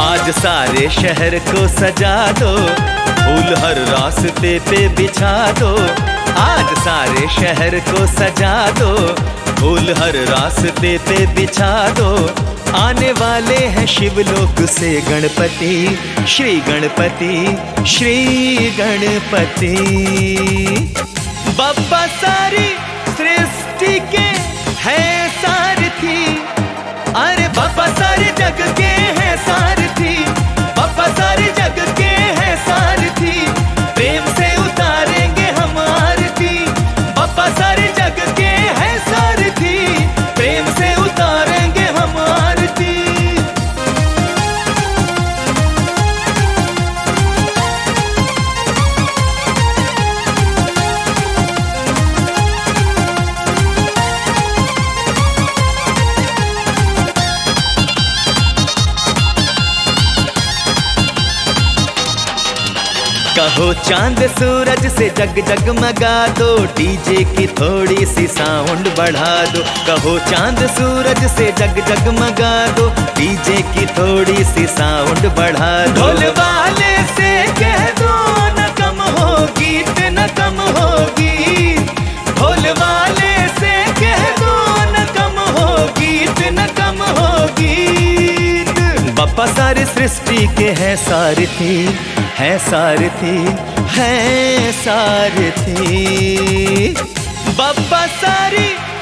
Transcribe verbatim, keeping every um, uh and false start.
आज सारे शहर को सजा दो, फूल हर रास्ते पे बिछा दो। आज सारे शहर को सजा दो, फूल हर रास्ते पे बिछा दो। आने वाले हैं शिवलोक से गणपति, श्री गणपति श्री गणपति। बप्पा सारी सृष्टि के है सारथी, अरे बप्पा सारे जग के है सारथी। बप्पा सारे जग के है सारथी, प्रेम से उतारेंगे हम आरती। बप्पा सारे जग के है सारथी, प्रेम से उतारेंगे हम आरती। कहो चांद सूरज से जग जगमगा दो, डीजे की थोड़ी सी साउंड बढ़ा दो। कहो चांद सूरज से जग जगमगा दो, डीजे की थोड़ी सी साउंड बढ़ा दो। ढोल वाले से कह दो न कम होगी, न कम होगी। ढोल वाले से कह दो न कम होगी, न कम होगी। बप्पा सारी सृष्टि के है सारथी, है सारथी, है सारथी। बप्पा सारी